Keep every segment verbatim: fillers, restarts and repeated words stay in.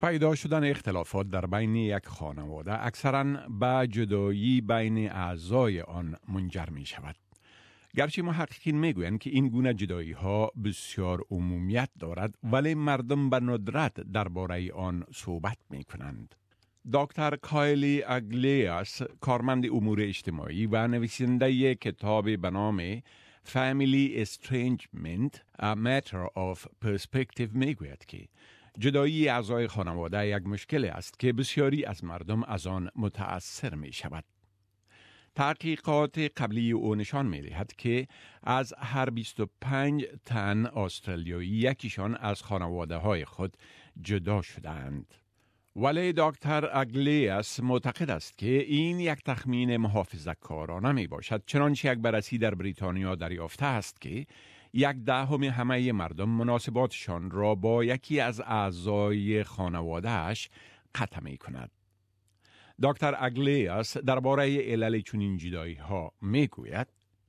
پیدا شدن اختلافات در بین یک خانواده اکثراً به جدایی بین اعضای آن منجر می شود. گرچه محققین می گویند که این گونه جدایی ها بسیار عمومیت دارد، ولی مردم به ندرت درباره آن صحبت می کنند. دکتر کایلی اگلیاس، کارمند امور اجتماعی و نویسنده کتاب به نام Family Estrangement A Matter of Perspective می گوید که جدایی اعضای خانواده یک مشکل است که بسیاری از مردم از آن متأثر می شود. تحقیقات قبلی او نشان می دهد که از هر بیست و پنج تن استرالیایی یکیشان از خانواده های خود جدا شدند. ولی دکتر اگلیاس معتقد است که این یک تخمین محافظه‌کارانه می باشد، چنانچه یک بررسی در بریتانیا دریافته است که یک دهم همه مردم مناسباتشان را با یکی از اعضای خانواده‌اش قطع می کند. دکتر اگلیاس درباره علل چنین جدایی ها می گوید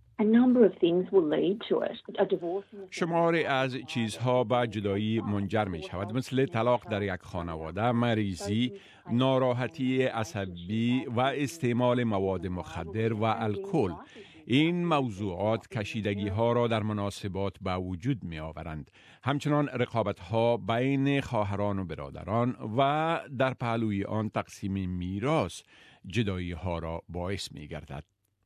شماری از چیزها به جدایی منجر می شود، مثل طلاق در یک خانواده، مریضی، ناراحتی عصبی و استعمال مواد مخدر و الکل. این موضوعات کشیدگی ها را در مناسبات به وجود می آورند. همچنان رقابت ها بین خواهران و برادران و در پهلوی آن تقسیم میراث جدایی ها را باعث می گردد.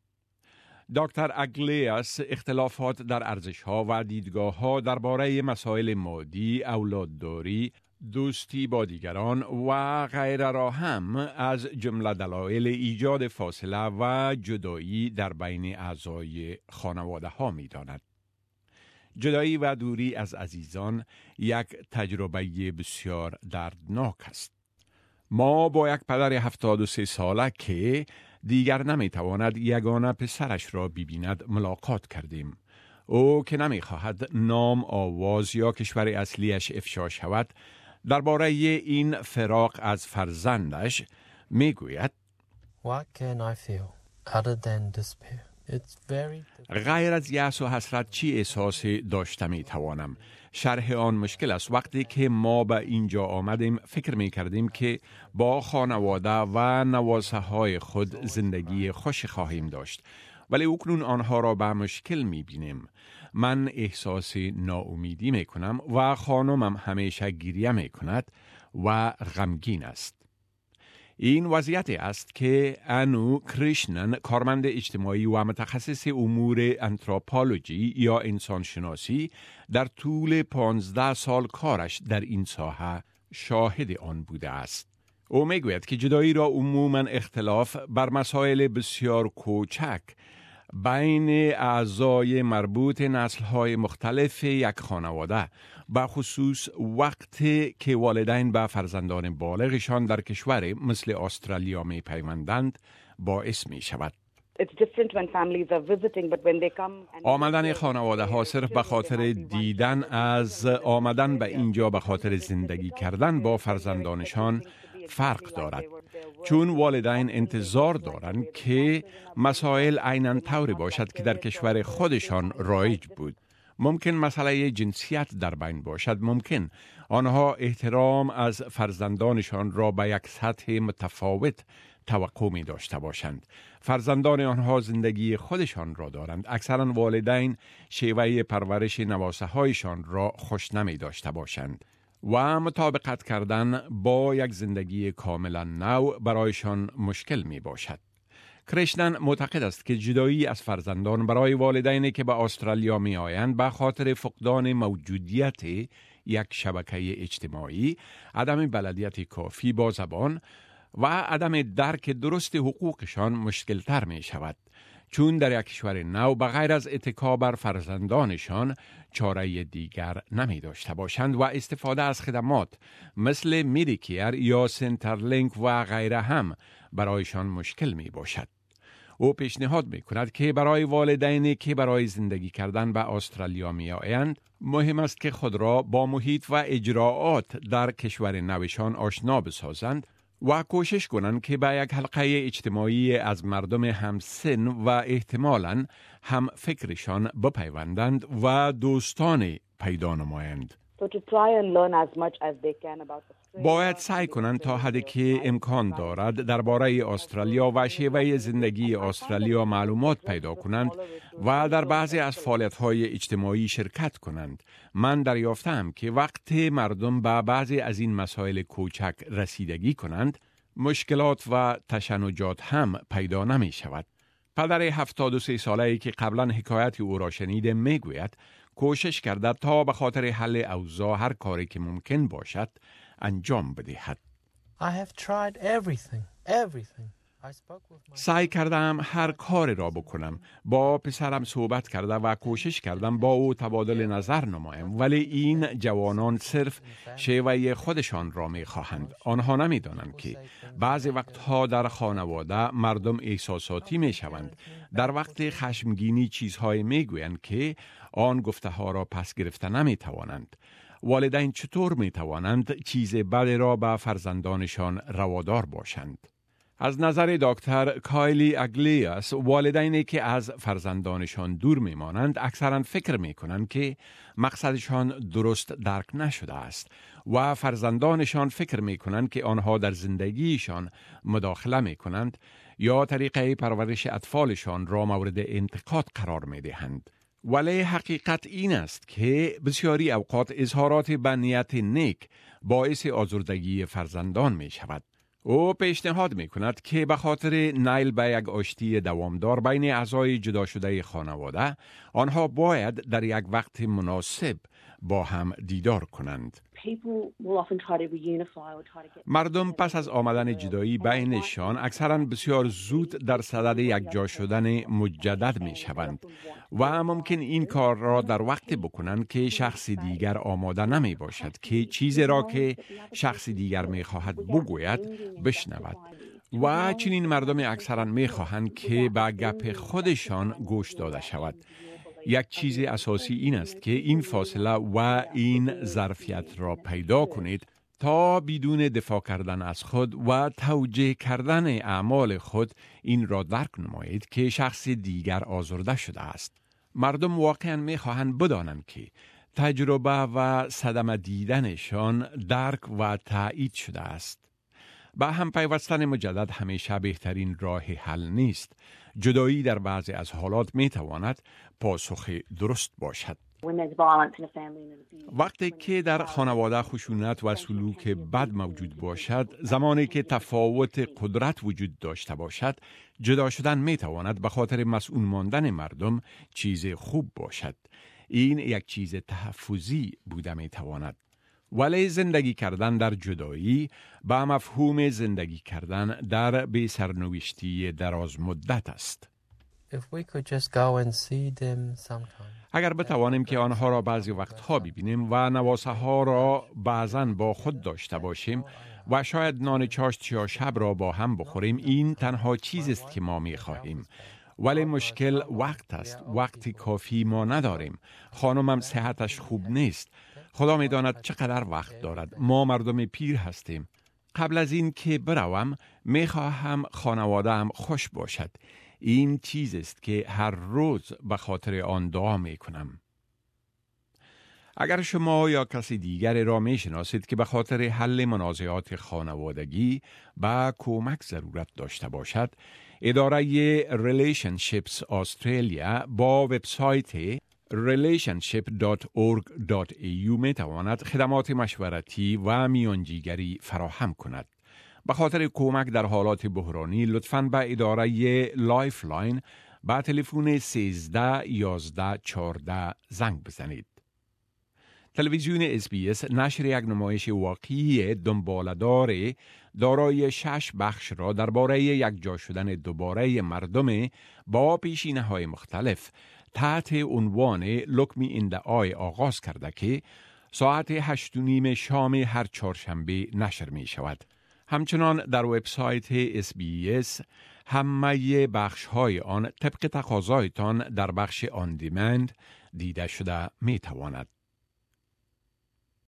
دکتر اگلیاس اختلافات در ارزش ها و دیدگاه ها درباره مسائل مادی، اولادداری، دوستی با دیگران و غیره را هم از جمله دلایل ایجاد فاصله و جدایی در بین اعضای خانواده ها می داند. جدایی و دوری از عزیزان یک تجربه بسیار دردناک است. ما با یک پدر هفتاد و سه ساله که دیگر نمی تواند یگانه پسرش را ببیند ملاقات کردیم. او که نمی خواهد نام، آواز یا کشور اصلیش افشا شود، درباره این فراق از فرزندش می گوید What can I feel other than despair? It's very... غیر از یأس و حسرت چی احساسی داشته می توانم؟ شرح آن مشکل است. وقتی که ما به اینجا آمدیم فکر می کردیم که با خانواده و نوازه های خود زندگی خوش خواهیم داشت، ولی اکنون آنها را به مشکل می بینیم. من احساس ناامیدی می کنم و خانمم همیشه گریه می کند و غمگین است. این وضعیت است که انو کریشنن، کارمند اجتماعی و متخصص امور آنتروپولوژی یا انسانشناسی، در طول پانزده سال کارش در این ساحه شاهد آن بوده است. او میگوید که جدایی را عموماً اختلاف بر مسائل بسیار کوچک بین اعضای مربوط نسل‌های مختلف یک خانواده، به خصوص وقتی که والدین به فرزندان بالغشان در کشور مثل استرالیا می پیوندند، باعث می شود. آمدن خانواده ها صرف به خاطر دیدن از آمدن به اینجا به خاطر زندگی کردن با فرزندانشان فرق دارد، چون والدین انتظار دارند که مسائل عیناً طوری باشد که در کشور خودشان رایج بود. ممکن مسئله جنسیت در بین باشد، ممکن آنها احترام از فرزندانشان را به یک سطح متفاوت توقع می داشته باشند. فرزندان آنها زندگی خودشان را دارند. اکثرا والدین شیوه پرورش نواسه هایشان را خوش نمی داشته باشند و مطابقت کردن با یک زندگی کاملا نو برایشان مشکل می باشد. کریشنن معتقد است که جدایی از فرزندان برای والدینی که به استرالیا می آیند به خاطر فقدان موجودیت یک شبکه اجتماعی، عدم بلدیت کافی با زبان و عدم درک درست حقوقشان مشکل تر می شود، چون در یک کشور نو به غیر از اتکا بر فرزندانشان چاره دیگر نمی داشته باشند و استفاده از خدمات مثل میدیکیر یا سنترلینک و غیره هم برایشان مشکل می باشد. او پیشنهاد می کند که برای والدینی که برای زندگی کردن به استرالیا می آیند، مهم است که خود را با محیط و اجراعات در کشور نوشان آشنا بسازند و کوشش کنند که به یک حلقه اجتماعی از مردم همسن و احتمالاً هم فکرشان بپیوندند و دوستان پیدا نمایند. So to try and learn as much as they can about the باید سعی کنند تا حدی که امکان دارد درباره استرالیا و شیوه زندگی استرالیا معلومات پیدا کنند و در بعضی از فعالیت‌های اجتماعی شرکت کنند. من دریافتم که وقتی مردم به بعضی از این مسائل کوچک رسیدگی کنند، مشکلات و تشنجات هم پیدا نمی شود. پدر هفتاد و سه ساله‌ای که قبلا حکایت او را شنیده می گوید کوشش کرده تا به خاطر حل اوضاع هر کاری که ممکن باشد انجام بدهد. I have tried everything, everything. I spoke with my... سعی کردم هر کاری را بکنم. با پسرم صحبت کرده و کوشش کردم با او تبادل نظر نمایم، ولی این جوانان صرف شیوه خودشان را می خواهند. آنها نمی دانند که بعضی وقتها در خانواده مردم احساساتی می شوند. در وقت خشمگینی چیزهای می گویند که آن گفته ها را پس گرفته نمی توانند. والدین چطور می توانند چیز بدی را به فرزندانشان روادار باشند؟ از نظر دکتر کایلی اگلیاس، والدینی که از فرزندانشان دور می مانند اکثرا فکر می کنند که مقصدشان درست درک نشده است و فرزندانشان فکر می کنند که آنها در زندگیشان مداخله می کنند یا طریقه پرورش اطفالشان را مورد انتقاد قرار می دهند. ولی حقیقت این است که بسیاری اوقات اظهارات به نیت نیک باعث آزردگی فرزندان می شود. او پیشنهاد می کند که به خاطر نیل به یک آشتی دوامدار بین اعضای جدا شده خانواده، آنها باید در یک وقت مناسب با هم دیدار کنند. مردم پس از آمدن جدایی بینشان اکثرا بسیار زود در صدد یک جا شدن مجدد می شوند و ممکن این کار را در وقت بکنند که شخص دیگر آماده نمی باشد که چیزی را که شخص دیگر می خواهد بگوید بشنود. و چنین مردم اکثرا می خواهند که به گپ خودشان گوش داده شود. یک چیز اساسی این است که این فاصله و این ظرفیت را پیدا کنید تا بدون دفاع کردن از خود و توجیه کردن اعمال خود این را درک نمایید که شخص دیگر آزرده شده است. مردم واقعا می‌خواهند بدانند که تجربه و صدمه دیدنشان درک و تایید شده است. با هم پیوستن مجدد همیشه بهترین راه حل نیست. جدایی در بعضی از حالات می تواند پاسخ درست باشد. وقتی که در خانواده خشونت و سلوک بد موجود باشد، زمانی که تفاوت قدرت وجود داشته باشد، جدا شدن می تواند به خاطر مسئول ماندن مردم چیز خوب باشد. این یک چیز تحفظی بوده می تواند. ولی زندگی کردن در جدایی با مفهوم زندگی کردن در بی سرنوشتی دراز مدت است. اگر بتوانیم که آنها را بعضی وقتها ببینیم و نواسه ها را بعضاً با خود داشته باشیم و شاید نان چاشت یا شب را با هم بخوریم، این تنها چیزی است که ما می خواهیم. ولی مشکل وقت است. وقتی کافی ما نداریم. خانمم صحتش خوب نیست. خدا می داند چقدر وقت دارد. ما مردم پیر هستیم. قبل از این که بروم می خواهم خانواده‌ام خوش باشد. این چیز است که هر روز به خاطر آن دعا می کنم. اگر شما یا کسی دیگری را می شناسید که به خاطر حل منازعات خانوادگی با کمک ضرورت داشته باشد، اداره ریلیشنشیپس استرالیا با وبسایت relationship dot org dot a u می تواند خدمات مشورتی و میانجیگری فراهم کند. به خاطر کمک در حالات بحرانی لطفاً به اداره لایف لاین با تلفن سیزده یازده چهارده زنگ بزنید. تلویزیون اس بی اس نشر یک نمایش واقعی دنباله‌دار دارای شش بخش را درباره یک جا شدن دوباره مردم با پیشینه‌های مختلف تحت عنوان Look Me in the Eye آغاز کرده که ساعت هشت و نیم شام هر چهارشنبه نشر می شود. همچنان در وبسایت اس بی اس همه بخش‌های آن طبق تقاضایتان در بخش آن دیمند دیده شده می تواند.